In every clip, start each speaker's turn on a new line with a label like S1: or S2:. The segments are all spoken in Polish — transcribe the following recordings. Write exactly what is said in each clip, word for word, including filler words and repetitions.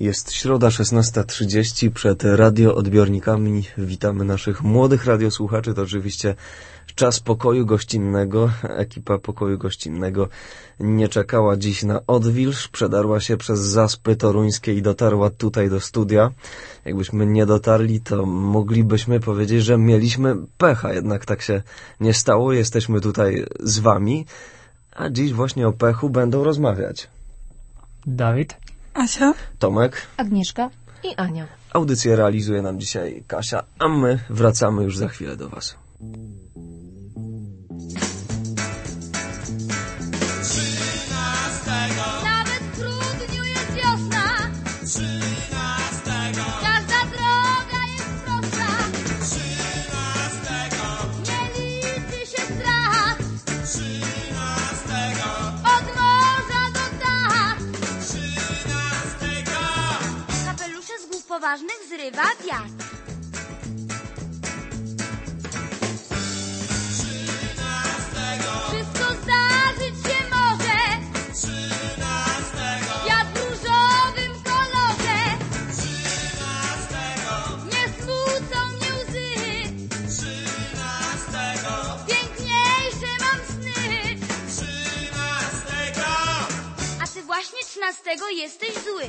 S1: Jest środa, szesnasta trzydzieści, przed radioodbiornikami witamy naszych młodych radiosłuchaczy. To oczywiście czas pokoju gościnnego. Ekipa pokoju gościnnego nie czekała dziś na odwilż, przedarła się przez Zaspy Toruńskie i dotarła tutaj do studia. Jakbyśmy nie dotarli, to moglibyśmy powiedzieć, że mieliśmy pecha, jednak tak się nie stało. Jesteśmy tutaj z wami, a dziś właśnie o pechu będą rozmawiać
S2: Dawid,
S3: Asia,
S1: Tomek,
S4: Agnieszka i Ania.
S1: Audycję realizuje nam dzisiaj Kasia, a my wracamy już za chwilę do was.
S5: Nawet w grudniu jest wiosna. Trzynastego. Każda droga jest prosta. Trzynastego. Nie liczy się strach. Trzynastego. Od morza do dach. Trzynastego. Kapelusze z głów poważnych zrywa wiatr. Wszystko zdarzyć się może. Trzynastego. Świat w różowym kolorze. Trzynastego. Nie smucą mnie łzy. Trzynastego. Piękniejsze mam sny. Trzynastego. A ty właśnie trzynastego jesteś zły.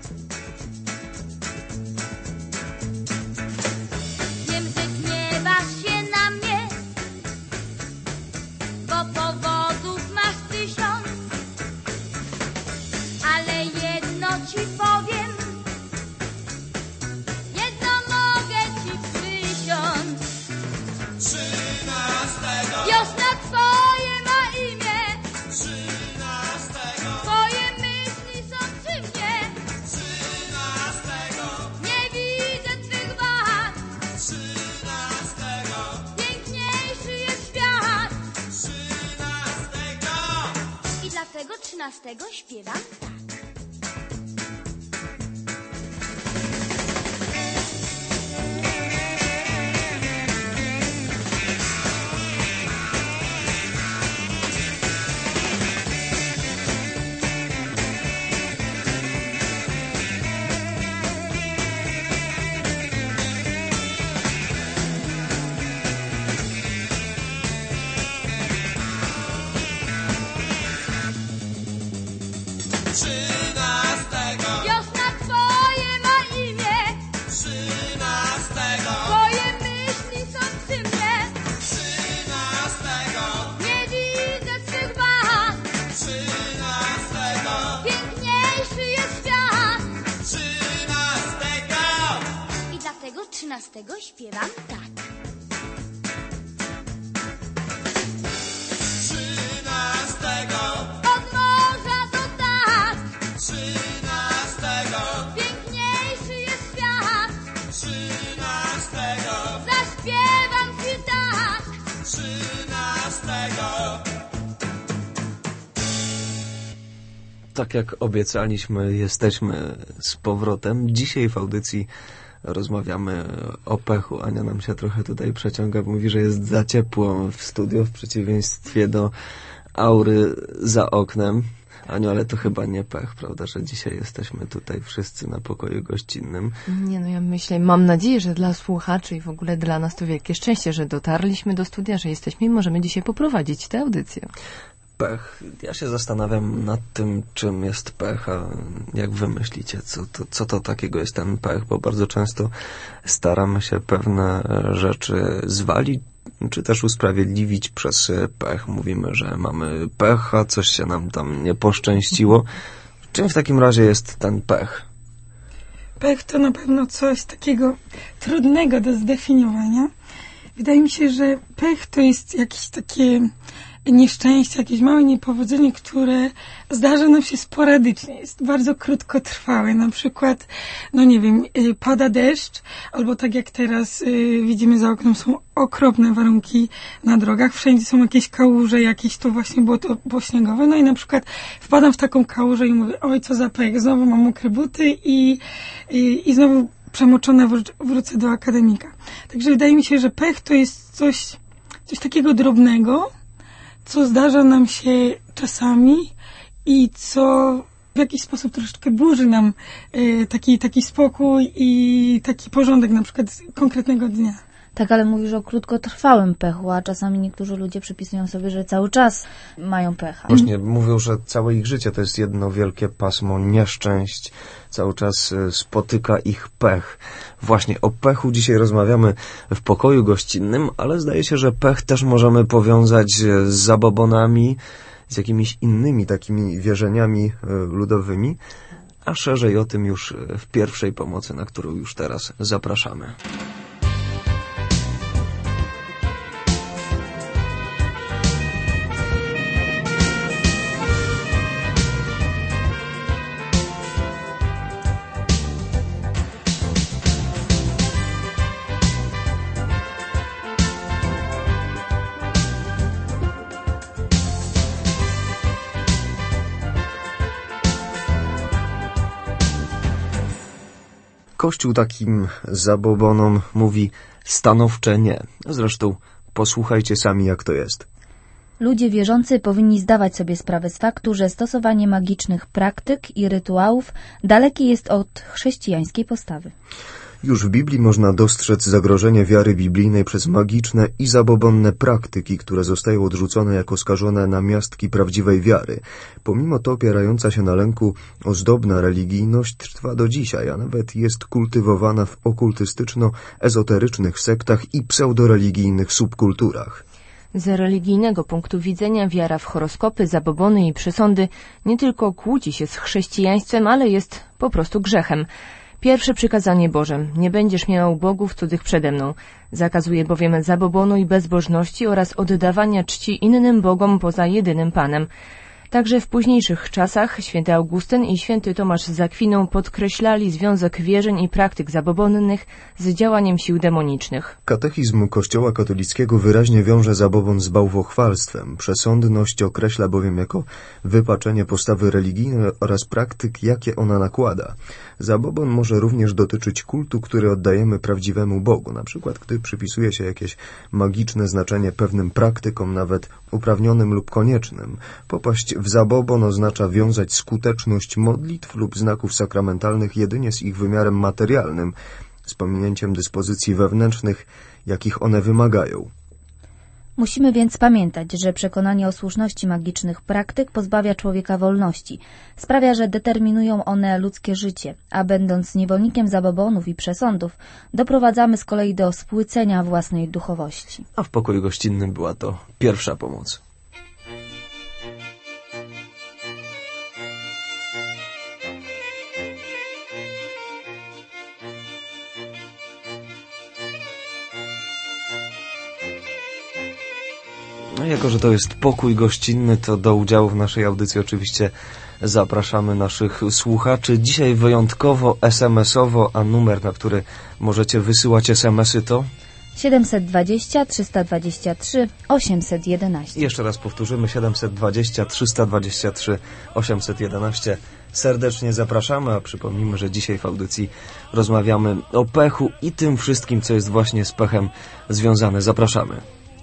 S5: Wiem, że gniewasz się na mnie, bo powodów masz tysiąc, ale jedno ci powiem, jedno mogę ci przysiąc. Trzynastego. Wiosna twoje ma imię. Trzynastego. Twoje myśli są przy mnie. Trzynastego. Nie widzę twych wad. Trzynastego. Piękniejszy jest świat. Trzynastego. I dlatego trzynastego śpiewam tak. Trzynastego. Wiosna twoje ma imię. Trzynastego. Twoje myśli są przy mnie. Trzynastego. Nie widzę twych wad. Trzynastego. Piękniejszy jest świat. Trzynastego. I dlatego trzynastego śpiewam tak. Trzynastego. Od morza do dach. Trzynastego. Piękniejszy jest świat. Trzynastego. Zaśpiewam ci tak. Trzynastego.
S1: Tak jak obiecaliśmy, jesteśmy z powrotem. Dzisiaj w audycji rozmawiamy o pechu. Ania nam się trochę tutaj przeciąga, mówi, że jest za ciepło w studio, w przeciwieństwie do aury za oknem. Aniu, ale to chyba nie pech, prawda, że dzisiaj jesteśmy tutaj wszyscy na pokoju gościnnym.
S4: Nie, no ja myślę, mam nadzieję, że dla słuchaczy i w ogóle dla nas to wielkie szczęście, że dotarliśmy do studia, że jesteśmy i możemy dzisiaj poprowadzić tę audycję.
S1: Pech. Ja się zastanawiam nad tym, czym jest pech, a jak wy myślicie, co to, co to takiego jest ten pech, bo bardzo często staramy się pewne rzeczy zwalić, czy też usprawiedliwić przez pech. Mówimy, że mamy pecha, coś się nam tam nie poszczęściło. Czym w takim razie jest ten pech?
S3: pech to na pewno coś takiego trudnego do zdefiniowania. Wydaje mi się, że pech to jest jakieś takie nieszczęście, jakieś małe niepowodzenie, które zdarza nam się sporadycznie, jest bardzo krótkotrwałe. Na przykład, no nie wiem, pada deszcz, albo tak jak teraz y, widzimy za oknem, są okropne warunki na drogach, wszędzie są jakieś kałuże, jakieś to właśnie błoto śniegowe, no i na przykład wpadam w taką kałużę i mówię, oj, co za pech, znowu mam mokre buty i, i, i znowu przemoczona wró- wrócę do akademika. Także wydaje mi się, że pech to jest coś, coś takiego drobnego, co zdarza nam się czasami i co w jakiś sposób troszeczkę burzy nam y, taki, taki spokój i taki porządek na przykład konkretnego dnia.
S6: Tak, ale mówisz o krótkotrwałym pechu, a czasami niektórzy ludzie przypisują sobie, że cały czas mają pecha.
S1: Właśnie mówią, że całe ich życie to jest jedno wielkie pasmo nieszczęść. Cały czas spotyka ich pech. Właśnie o pechu dzisiaj rozmawiamy w pokoju gościnnym, ale zdaje się, że pech też możemy powiązać z zabobonami, z jakimiś innymi takimi wierzeniami ludowymi, a szerzej o tym już w pierwszej pomocy, na którą już teraz zapraszamy. Kościół takim zabobonom mówi stanowcze nie. Zresztą posłuchajcie sami, jak to jest.
S6: Ludzie wierzący powinni zdawać sobie sprawę z faktu, że stosowanie magicznych praktyk i rytuałów dalekie jest od chrześcijańskiej postawy.
S1: Już w Biblii można dostrzec zagrożenie wiary biblijnej przez magiczne i zabobonne praktyki, które zostają odrzucone jako skażone namiastki prawdziwej wiary. Pomimo to opierająca się na lęku ozdobna religijność trwa do dzisiaj, a nawet jest kultywowana w okultystyczno-ezoterycznych sektach i pseudoreligijnych subkulturach.
S4: Z religijnego punktu widzenia wiara w horoskopy, zabobony i przesądy nie tylko kłóci się z chrześcijaństwem, ale jest po prostu grzechem. Pierwsze przykazanie Boże, nie będziesz miał bogów cudzych przede mną. Zakazuje bowiem zabobonu i bezbożności oraz oddawania czci innym bogom poza jedynym Panem. Także w późniejszych czasach święty Augustyn i święty Tomasz z Akwiną podkreślali związek wierzeń i praktyk zabobonnych z działaniem sił demonicznych.
S1: Katechizm Kościoła katolickiego wyraźnie wiąże zabobon z bałwochwalstwem. Przesądność określa bowiem jako wypaczenie postawy religijnej oraz praktyk, jakie ona nakłada. Zabobon może również dotyczyć kultu, który oddajemy prawdziwemu Bogu, na przykład gdy przypisuje się jakieś magiczne znaczenie pewnym praktykom, nawet uprawnionym lub koniecznym. Popaść w zabobon oznacza wiązać skuteczność modlitw lub znaków sakramentalnych jedynie z ich wymiarem materialnym, z pominięciem dyspozycji wewnętrznych, jakich one wymagają.
S6: Musimy więc pamiętać, że przekonanie o słuszności magicznych praktyk pozbawia człowieka wolności. Sprawia, że determinują one ludzkie życie, a będąc niewolnikiem zabobonów i przesądów, doprowadzamy z kolei do spłycenia własnej duchowości.
S1: A w pokoju gościnnym była to pierwsza pomoc. No, jako że to jest pokój gościnny, to do udziału w naszej audycji oczywiście zapraszamy naszych słuchaczy. Dzisiaj wyjątkowo es em esowo, a numer, na który możecie wysyłać es em esy to
S6: siedemset dwadzieścia trzysta dwadzieścia trzy osiemset jedenaście.
S1: Jeszcze raz powtórzymy, siedemset dwadzieścia trzysta dwadzieścia trzy osiemset jedenaście. Serdecznie zapraszamy, a przypomnijmy, że dzisiaj w audycji rozmawiamy o pechu i tym wszystkim, co jest właśnie z pechem związane. Zapraszamy.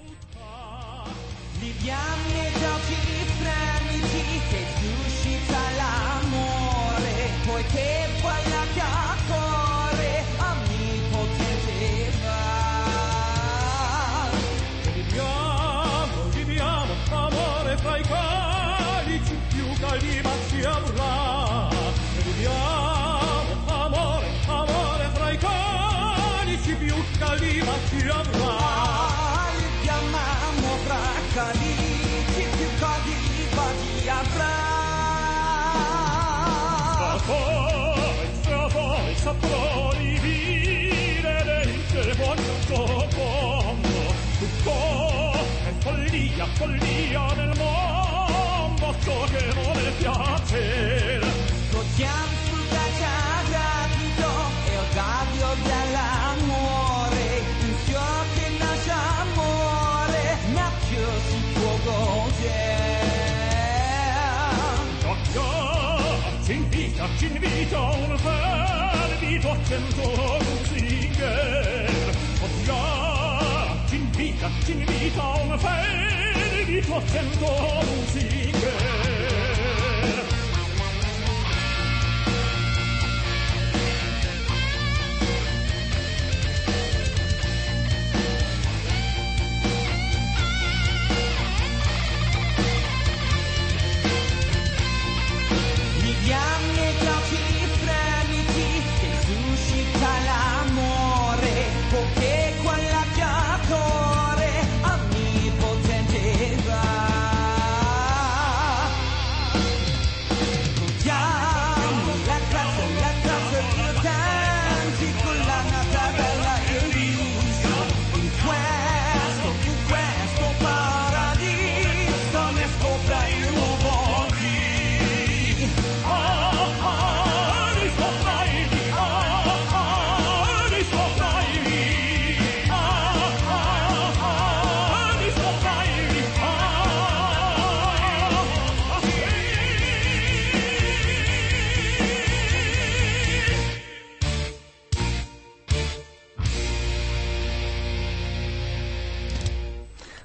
S7: Follia nel mondo ciò che non è piacere. Godiamo sul gratuito e odio dell'amore, in ciò che nasce amore, ma più si può godere. Ci invita, ci invita un fervito accento musiche. Ci invita, ci invita un fervito accento musiche.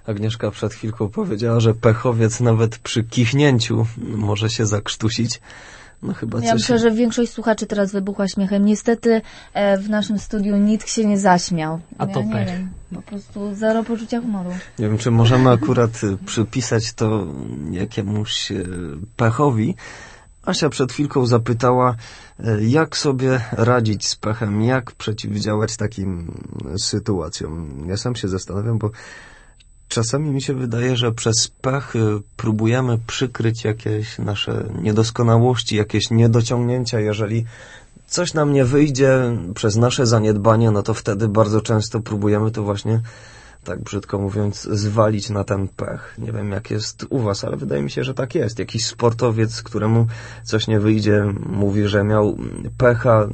S1: Agnieszka przed chwilką powiedziała, że pechowiec nawet przy kichnięciu może się zakrztusić. No chyba
S6: Ja
S1: coś...
S6: myślę, że większość słuchaczy teraz wybuchła śmiechem. Niestety e, w naszym studiu nikt się nie zaśmiał.
S2: A to
S6: ja nie
S2: pech.
S6: wiem, po prostu zero poczucia humoru.
S1: Nie wiem, czy możemy akurat y, przypisać to jakiemuś y, pechowi. Asia przed chwilką zapytała, y, jak sobie radzić z pechem, jak przeciwdziałać takim sytuacjom. Ja sam się zastanawiam, bo czasami mi się wydaje, że przez pech y, próbujemy przykryć jakieś nasze niedoskonałości, jakieś niedociągnięcia. Jeżeli coś nam nie wyjdzie przez nasze zaniedbanie, no to wtedy bardzo często próbujemy to właśnie, tak brzydko mówiąc, zwalić na ten pech. Nie wiem, jak jest u was, ale wydaje mi się, że tak jest. Jakiś sportowiec, któremu coś nie wyjdzie, mówi, że miał pecha.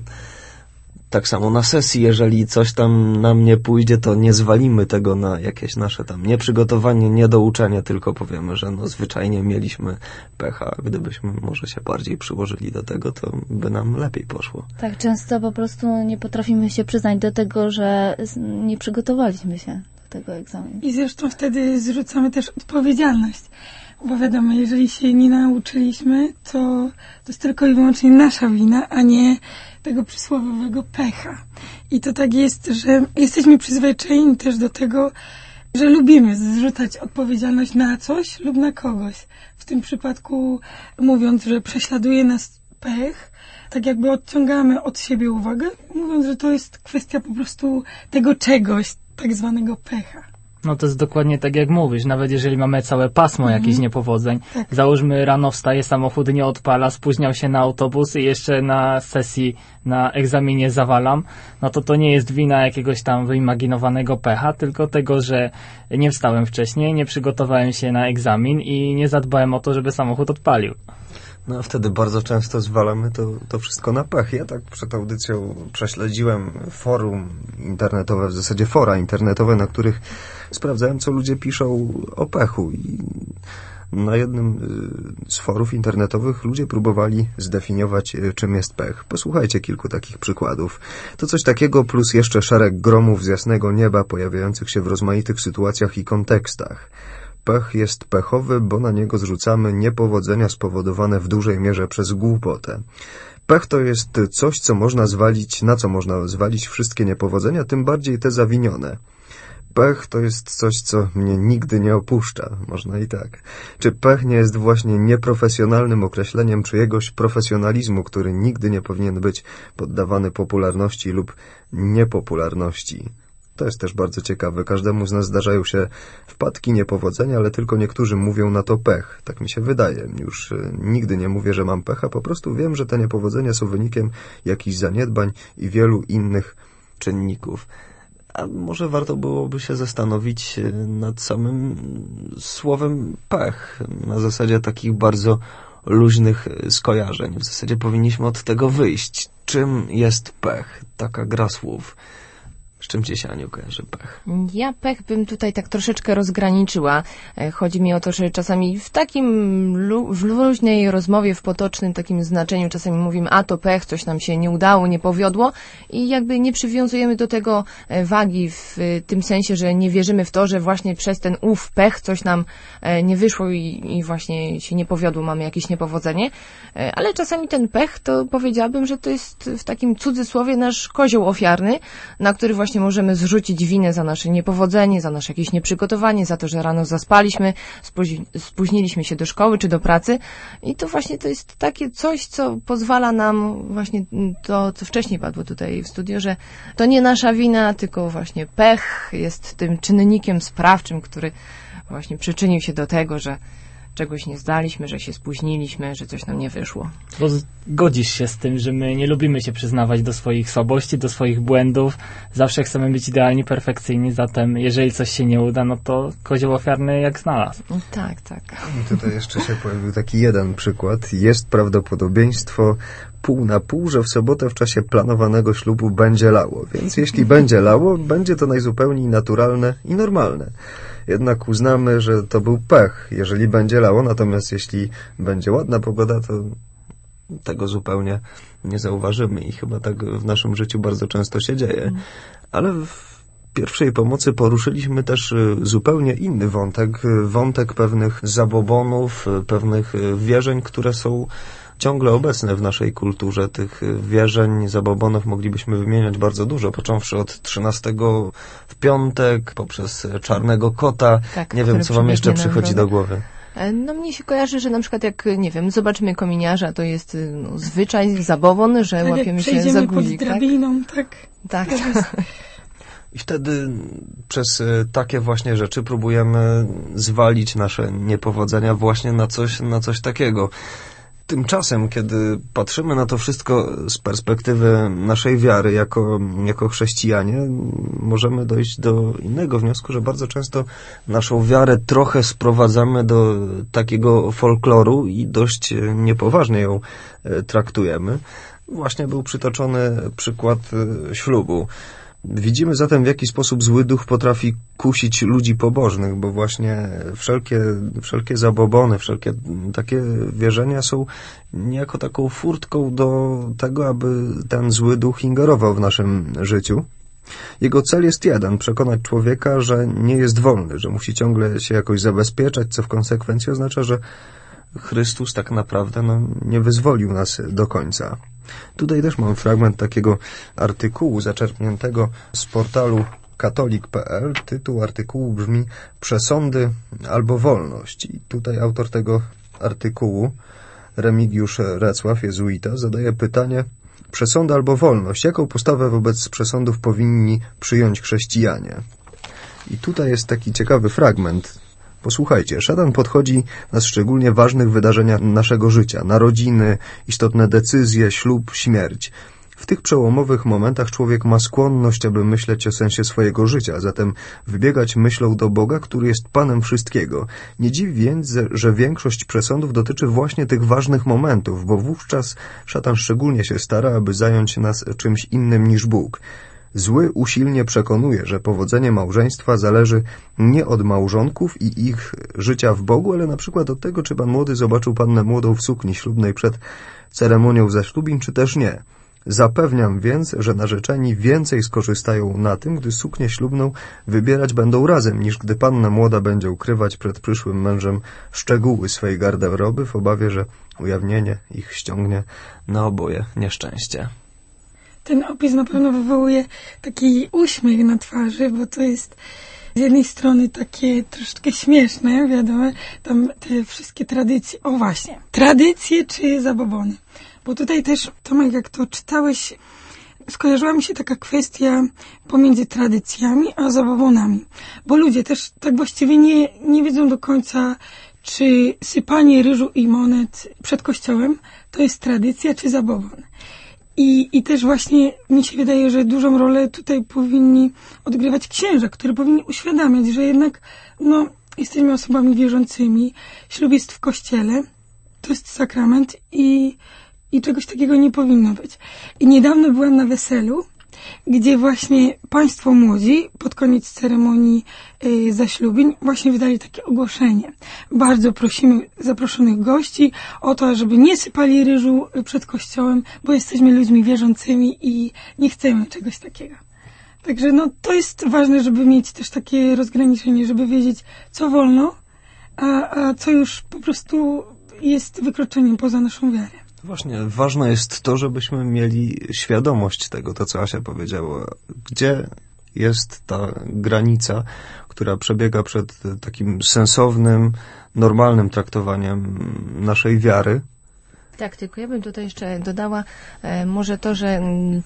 S1: Tak samo na sesji, jeżeli coś tam nam nie pójdzie, to nie zwalimy tego na jakieś nasze tam nieprzygotowanie, niedouczenie, tylko powiemy, że no zwyczajnie mieliśmy pecha. Gdybyśmy może się bardziej przyłożyli do tego, to by nam lepiej poszło.
S6: Tak, często po prostu nie potrafimy się przyznać do tego, że z- nie przygotowaliśmy się do tego egzaminu.
S3: I zresztą wtedy zrzucamy też odpowiedzialność. Bo wiadomo, jeżeli się nie nauczyliśmy, to to jest tylko i wyłącznie nasza wina, a nie tego przysłowiowego pecha. I to tak jest, że jesteśmy przyzwyczajeni też do tego, że lubimy zrzucać odpowiedzialność na coś lub na kogoś. W tym przypadku mówiąc, że prześladuje nas pech, tak jakby odciągamy od siebie uwagę, mówiąc, że to jest kwestia po prostu tego czegoś, tak zwanego pecha.
S2: No to jest dokładnie tak jak mówisz, nawet jeżeli mamy całe pasmo
S3: Mhm.
S2: jakichś niepowodzeń,
S3: Tak.
S2: załóżmy rano wstaje, samochód nie odpala, spóźniał się na autobus i jeszcze na sesji, na egzaminie zawalam, no to to nie jest wina jakiegoś tam wyimaginowanego pecha, tylko tego, że nie wstałem wcześniej, nie przygotowałem się na egzamin i nie zadbałem o to, żeby samochód odpalił.
S1: No a wtedy bardzo często zwalamy to, to wszystko na pech. Ja tak przed audycją prześledziłem forum internetowe, w zasadzie fora internetowe, na których sprawdzałem, co ludzie piszą o pechu. I na jednym y, z forów internetowych ludzie próbowali zdefiniować, y, czym jest pech. Posłuchajcie kilku takich przykładów. To coś takiego plus jeszcze szereg gromów z jasnego nieba pojawiających się w rozmaitych sytuacjach i kontekstach. Pech jest pechowy, bo na niego zrzucamy niepowodzenia spowodowane w dużej mierze przez głupotę. Pech to jest coś, co można zwalić, na co można zwalić wszystkie niepowodzenia, tym bardziej te zawinione. Pech to jest coś, co mnie nigdy nie opuszcza, można i tak. Czy pech nie jest właśnie nieprofesjonalnym określeniem czyjegoś profesjonalizmu, który nigdy nie powinien być poddawany popularności lub niepopularności? To jest też bardzo ciekawe. Każdemu z nas zdarzają się wpadki, niepowodzenia, ale tylko niektórzy mówią na to pech. Tak mi się wydaje. Już y, nigdy nie mówię, że mam pecha, po prostu wiem, że te niepowodzenia są wynikiem jakichś zaniedbań i wielu innych czynników. A może warto byłoby się zastanowić nad samym słowem pech, na zasadzie takich bardzo luźnych skojarzeń. W zasadzie powinniśmy od tego wyjść. Czym jest pech? Taka gra słów. Z czym ci się, Aniu, kojarzy pech?
S4: Ja pech bym tutaj tak troszeczkę rozgraniczyła. E, Chodzi mi o to, że czasami w takim lu- w luźnej rozmowie, w potocznym takim znaczeniu czasami mówimy, a to pech, coś nam się nie udało, nie powiodło i jakby nie przywiązujemy do tego e, wagi w e, tym sensie, że nie wierzymy w to, że właśnie przez ten ów pech coś nam e, nie wyszło i, i właśnie się nie powiodło, mamy jakieś niepowodzenie. E, Ale czasami ten pech, to powiedziałabym, że to jest w takim cudzysłowie nasz kozioł ofiarny, na który właśnie możemy zrzucić winę za nasze niepowodzenie, za nasze jakieś nieprzygotowanie, za to, że rano zaspaliśmy, spóź- spóźniliśmy się do szkoły czy do pracy i to właśnie to jest takie coś, co pozwala nam właśnie to, co wcześniej padło tutaj w studio, że to nie nasza wina, tylko właśnie pech jest tym czynnikiem sprawczym, który właśnie przyczynił się do tego, że czegoś nie zdaliśmy, że się spóźniliśmy, że coś nam nie wyszło.
S2: Bo zgodzisz się z tym, że my nie lubimy się przyznawać do swoich słabości, do swoich błędów. Zawsze chcemy być idealni, perfekcyjni, zatem jeżeli coś się nie uda, no to kozioł ofiarny jak znalazł.
S4: Tak, tak.
S1: I tutaj jeszcze się pojawił taki jeden przykład. Jest prawdopodobieństwo pół na pół, że w sobotę w czasie planowanego ślubu będzie lało. Więc jeśli będzie lało, będzie to najzupełniej naturalne i normalne. Jednak uznamy, że to był pech, jeżeli będzie lało, natomiast jeśli będzie ładna pogoda, to tego zupełnie nie zauważymy i chyba tak w naszym życiu bardzo często się dzieje. Ale w pierwszej pomocy poruszyliśmy też zupełnie inny wątek, wątek pewnych zabobonów, pewnych wierzeń, które są ciągle obecne w naszej kulturze. Tych wierzeń, zabobonów moglibyśmy wymieniać bardzo dużo, począwszy od trzynastego w piątek, poprzez czarnego kota.
S4: Tak,
S1: nie wiem, co wam jeszcze przychodzi do głowy.
S4: No mnie się kojarzy, że na przykład jak, nie wiem, zobaczymy kominiarza, to jest no, zwyczaj, zabobon, że
S3: tak
S4: łapiemy się za
S3: przejdziemy
S4: guzik,
S3: pod drabiną, tak?
S4: Tak. tak.
S1: I wtedy przez takie właśnie rzeczy próbujemy zwalić nasze niepowodzenia właśnie na coś, na coś takiego. Tymczasem, kiedy patrzymy na to wszystko z perspektywy naszej wiary jako, jako chrześcijanie, możemy dojść do innego wniosku, że bardzo często naszą wiarę trochę sprowadzamy do takiego folkloru i dość niepoważnie ją traktujemy. Właśnie był przytoczony przykład ślubu. Widzimy zatem, w jaki sposób zły duch potrafi kusić ludzi pobożnych, bo właśnie wszelkie, wszelkie zabobony, wszelkie takie wierzenia są niejako taką furtką do tego, aby ten zły duch ingerował w naszym życiu. Jego cel jest jeden, przekonać człowieka, że nie jest wolny, że musi ciągle się jakoś zabezpieczać, co w konsekwencji oznacza, że Chrystus tak naprawdę no, nie wyzwolił nas do końca. Tutaj też mam fragment takiego artykułu zaczerpniętego z portalu katolik kropka pe el. Tytuł artykułu brzmi Przesądy albo wolność. I tutaj autor tego artykułu, Remigiusz Recław, jezuita, zadaje pytanie: przesądy albo wolność? Jaką postawę wobec przesądów powinni przyjąć chrześcijanie? I tutaj jest taki ciekawy fragment. Posłuchajcie, szatan podchodzi na szczególnie ważnych wydarzeniach naszego życia, narodziny, istotne decyzje, ślub, śmierć. W tych przełomowych momentach człowiek ma skłonność, aby myśleć o sensie swojego życia, a zatem wybiegać myślą do Boga, który jest Panem wszystkiego. Nie dziwi więc, że większość przesądów dotyczy właśnie tych ważnych momentów, bo wówczas szatan szczególnie się stara, aby zająć nas czymś innym niż Bóg. Zły usilnie przekonuje, że powodzenie małżeństwa zależy nie od małżonków i ich życia w Bogu, ale na przykład od tego, czy pan młody zobaczył pannę młodą w sukni ślubnej przed ceremonią zaślubin, czy też nie. Zapewniam więc, że narzeczeni więcej skorzystają na tym, gdy suknię ślubną wybierać będą razem, niż gdy panna młoda będzie ukrywać przed przyszłym mężem szczegóły swej garderoby w obawie, że ujawnienie ich ściągnie na oboje nieszczęście.
S3: Ten opis na pewno wywołuje taki uśmiech na twarzy, bo to jest z jednej strony takie troszeczkę śmieszne, wiadomo, tam te wszystkie tradycje. O właśnie, tradycje czy zabobony? Bo tutaj też, Tomek, jak to czytałeś, skojarzyła mi się taka kwestia pomiędzy tradycjami a zabobonami. Bo ludzie też tak właściwie nie, nie wiedzą do końca, czy sypanie ryżu i monet przed kościołem to jest tradycja czy zabobon. I, I też właśnie mi się wydaje, że dużą rolę tutaj powinni odgrywać księża, które powinni uświadamiać, że jednak no, jesteśmy osobami wierzącymi, ślub jest w kościele, to jest sakrament i, i czegoś takiego nie powinno być. I niedawno byłam na weselu, gdzie właśnie państwo młodzi pod koniec ceremonii y, zaślubin właśnie wydali takie ogłoszenie. Bardzo prosimy zaproszonych gości o to, żeby nie sypali ryżu przed kościołem, bo jesteśmy ludźmi wierzącymi i nie chcemy czegoś takiego. Także no to jest ważne, żeby mieć też takie rozgraniczenie, żeby wiedzieć, co wolno, a, a co już po prostu jest wykroczeniem poza naszą wiarę.
S1: Właśnie, ważne jest to, żebyśmy mieli świadomość tego, to co Asia powiedziała. Gdzie jest ta granica, która przebiega przed takim sensownym, normalnym traktowaniem naszej wiary?
S4: Tak, tylko ja bym tutaj jeszcze dodała e, może to, że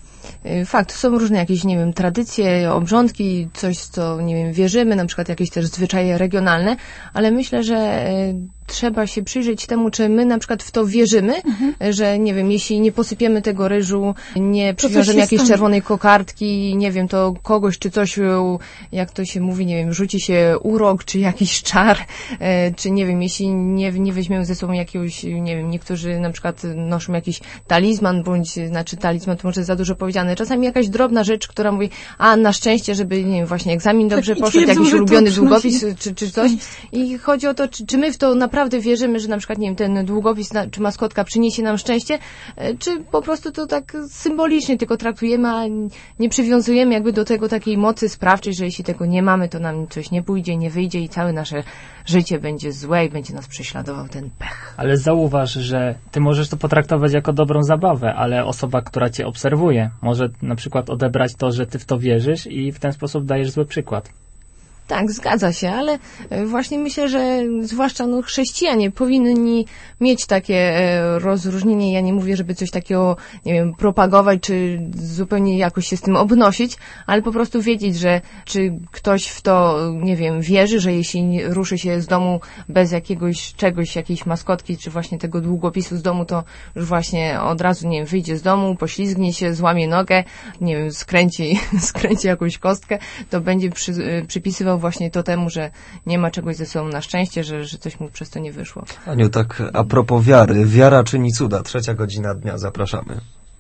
S4: e, fakt, są różne jakieś, nie wiem, tradycje, obrządki, coś, co, nie wiem, wierzymy, na przykład jakieś też zwyczaje regionalne, ale myślę, że e, trzeba się przyjrzeć temu, czy my na przykład w to wierzymy, mhm. że, nie wiem, jeśli nie posypiemy tego ryżu, nie przywiążemy jakiejś stanie. czerwonej kokardki, nie wiem, to kogoś czy coś, jak to się mówi, nie wiem, rzuci się urok, czy jakiś czar, e, czy nie wiem, jeśli nie, nie weźmiemy ze sobą jakiegoś, nie wiem, niektórzy na przykład noszą jakiś talizman, bądź, znaczy talizman to może za dużo powiedziane. Czasami jakaś drobna rzecz, która mówi, a na szczęście, żeby, nie wiem, właśnie egzamin dobrze tak, poszedł, jakiś ulubiony długopis, czy, czy coś. I chodzi o to, czy, czy my w to naprawdę naprawdę wierzymy, że na przykład, nie wiem, ten długopis na, czy maskotka przyniesie nam szczęście, czy po prostu to tak symbolicznie tylko traktujemy, a nie przywiązujemy jakby do tego takiej mocy sprawczej, że jeśli tego nie mamy, to nam coś nie pójdzie, nie wyjdzie i całe nasze życie będzie złe i będzie nas prześladował ten pech.
S2: Ale zauważ, że ty możesz to potraktować jako dobrą zabawę, ale osoba, która cię obserwuje, może na przykład odebrać to, że ty w to wierzysz i w ten sposób dajesz zły przykład.
S4: Tak, zgadza się, ale właśnie myślę, że zwłaszcza no, chrześcijanie powinni mieć takie e, rozróżnienie. Ja nie mówię, żeby coś takiego, nie wiem, propagować, czy zupełnie jakoś się z tym obnosić, ale po prostu wiedzieć, że czy ktoś w to, nie wiem, wierzy, że jeśli ruszy się z domu bez jakiegoś czegoś, jakiejś maskotki, czy właśnie tego długopisu z domu, to już właśnie od razu, nie wiem, wyjdzie z domu, poślizgnie się, złamie nogę, nie wiem, skręci, skręci jakąś kostkę, to będzie przy, przypisywał właśnie to temu, że nie ma czegoś ze sobą na szczęście, że, że coś mu przez to nie wyszło.
S1: Aniu, tak a propos wiary. Wiara czyni cuda. Trzecia godzina dnia. Zapraszamy.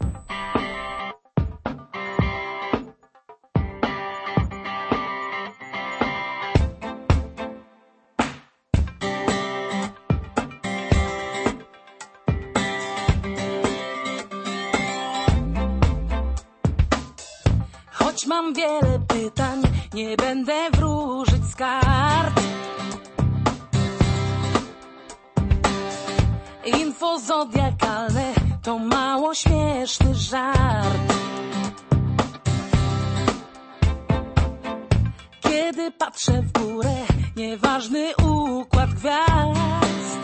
S8: Choć mam wiele pytań, nie będę wróżyć z kart. Info zodiakalne to mało śmieszny żart. Kiedy patrzę w górę, nieważny układ gwiazd,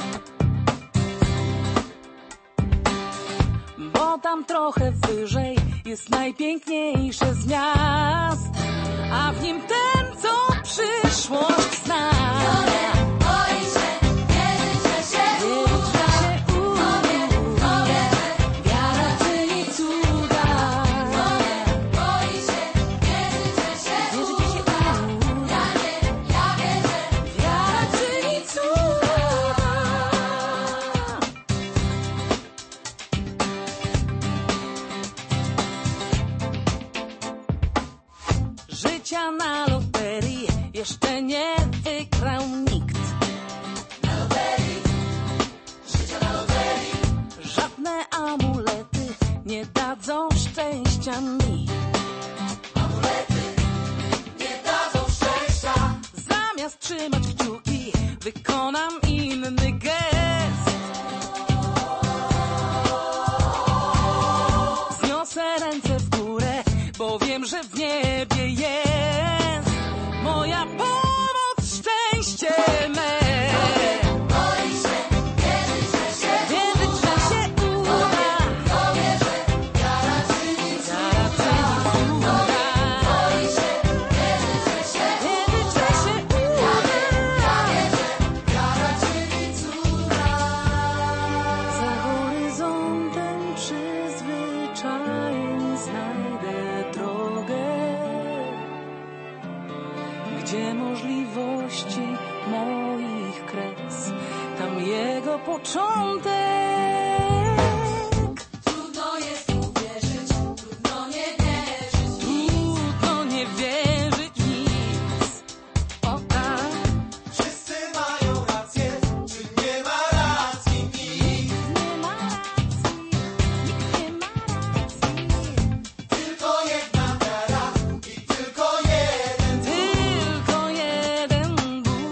S8: bo tam trochę wyżej jest najpiękniejsze z miast, a w nim ten, co przyszłość zna. Boi się, wierzyć, że się uda. Wiara czyni cuda. Boi się, wierzyć, że się uda. Ja nie, ja wierzę. Wiara czyni cuda. Życia na loterii jeszcze nie wygrał nikt. Na loterii, życia na loterii. Żadne amulety nie dadzą szczęścia mi. Amulety nie dadzą szczęścia. Zamiast trzymać kciuki, wykonam inny gest. Zniosę ręce w górę, bo wiem, że w niebie jest moja pomoc, szczęście me. Boi się, wierzyć, że się wierzyć, że się uda. Kto wierzy, wiara czyni cuda. Boi się, wierzyć, że się wierzyć, że się uda. Ja wierzę, wiara czyni cuda. Za horyzontem przyzwyczajeń znajdę drogę, gdzie możliwości moich kres, tam jego początek. Trudno jest uwierzyć, trudno nie wierzyć, trudno nie wierzyć nic. O tak. Wszyscy mają rację, czy nie ma racji nikt? Nie ma racji, nikt nie ma racji. Tylko jedna wiara i tylko jeden Bóg. Tylko jeden Bóg.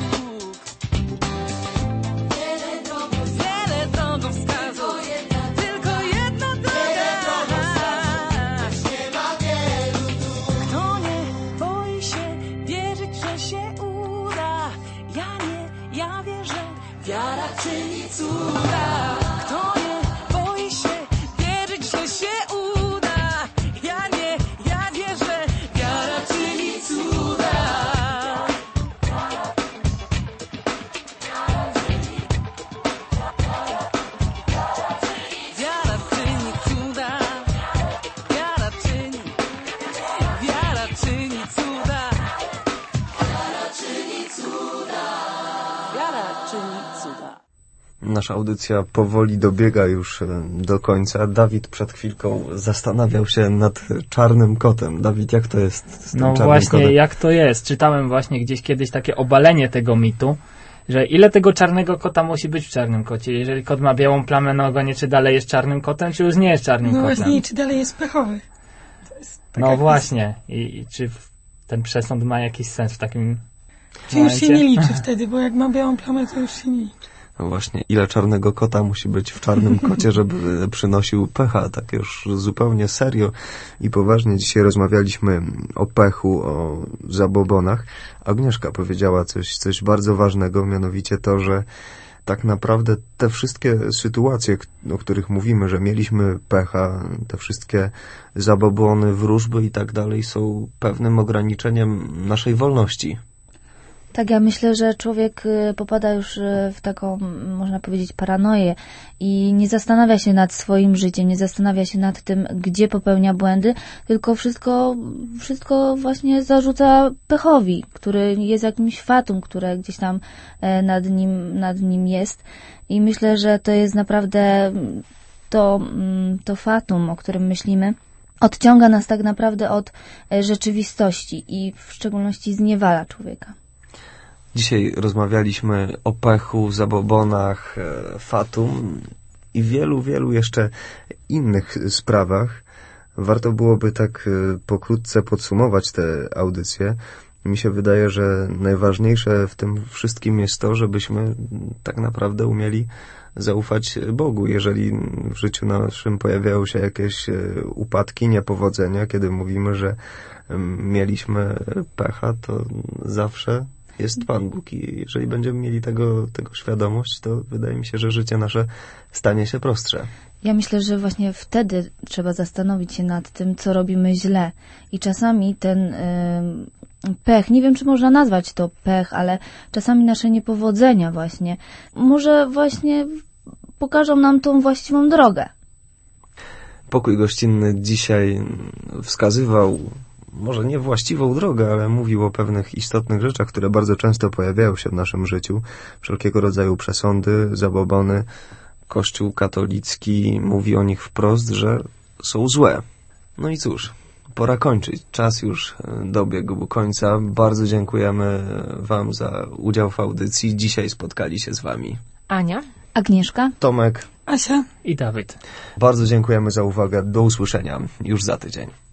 S8: Wiele drogów, wiele drogowskazów. Tylko jedna droga. Lecz nie ma wielu dróg. Kto nie boi się wierzyć, że się uda? Ja nie, ja wierzę. Wiara czyni cuda. Kto nie boi się wierzyć, że się uda? Ja nie, ja wierzę. Wiara czyni cuda. Wiara czyni cuda. Wiara czyni, wiara czyni cuda. Wiara czyni cuda. Wiara czyni cuda.
S1: Nasza audycja powoli dobiega już e, do końca. Dawid przed chwilką zastanawiał się nad czarnym kotem. Dawid, jak to jest z tym
S2: No
S1: czarnym
S2: właśnie,
S1: kotem?
S2: jak to jest? Czytałem właśnie gdzieś kiedyś takie obalenie tego mitu, że ile tego czarnego kota musi być w czarnym kocie? Jeżeli kot ma białą plamę na ogonie, czy dalej jest czarnym kotem, czy już nie jest czarnym
S3: No
S2: kotem?
S3: właśnie, i czy dalej jest pechowy? To jest taka
S2: No właśnie. I, I czy w- ten przesąd ma jakiś sens w takim
S3: Czy już się
S2: momencie?
S3: nie liczy wtedy, bo jak ma białą plamę, to już się nie liczy.
S1: No właśnie, ile czarnego kota musi być w czarnym kocie, żeby przynosił pecha, tak już zupełnie serio i poważnie dzisiaj rozmawialiśmy o pechu, o zabobonach. Agnieszka powiedziała coś, coś bardzo ważnego, mianowicie to, że tak naprawdę te wszystkie sytuacje, o których mówimy, że mieliśmy pecha, te wszystkie zabobony, wróżby i tak dalej są pewnym ograniczeniem naszej wolności.
S6: Tak, ja myślę, że człowiek y, popada już y, w taką, m, można powiedzieć, paranoję i nie zastanawia się nad swoim życiem, nie zastanawia się nad tym, gdzie popełnia błędy, tylko wszystko, wszystko właśnie zarzuca pechowi, który jest jakimś fatum, które gdzieś tam e, nad nim, nad nim jest. I myślę, że to jest naprawdę mm, to, mm, to fatum, o którym myślimy, odciąga nas tak naprawdę od e, rzeczywistości i w szczególności zniewala człowieka.
S1: Dzisiaj rozmawialiśmy o pechu, zabobonach, e, fatum i wielu, wielu jeszcze innych sprawach. Warto byłoby tak e, pokrótce podsumować te audycje. Mi się wydaje, że najważniejsze w tym wszystkim jest to, żebyśmy tak naprawdę umieli zaufać Bogu. Jeżeli w życiu naszym pojawiają się jakieś e, upadki, niepowodzenia, kiedy mówimy, że em, mieliśmy pecha, to zawsze jest Pan Bóg i jeżeli będziemy mieli tego, tego świadomość, to wydaje mi się, że życie nasze stanie się prostsze.
S6: Ja myślę, że właśnie wtedy trzeba zastanowić się nad tym, co robimy źle. I czasami ten y, pech, nie wiem, czy można nazwać to pech, ale czasami nasze niepowodzenia właśnie, może właśnie pokażą nam tą właściwą drogę.
S1: Pokój gościnny dzisiaj wskazywał może nie właściwą drogę, ale mówił o pewnych istotnych rzeczach, które bardzo często pojawiają się w naszym życiu. Wszelkiego rodzaju przesądy, zabobony. Kościół katolicki mówi o nich wprost, że są złe. No i cóż, pora kończyć. Czas już dobiegł końca. Bardzo dziękujemy Wam za udział w audycji. Dzisiaj spotkali się z Wami
S4: Ania?
S6: Agnieszka?
S1: Tomek
S3: Asia?
S2: I Dawid.
S1: Bardzo dziękujemy za uwagę. Do usłyszenia już za tydzień.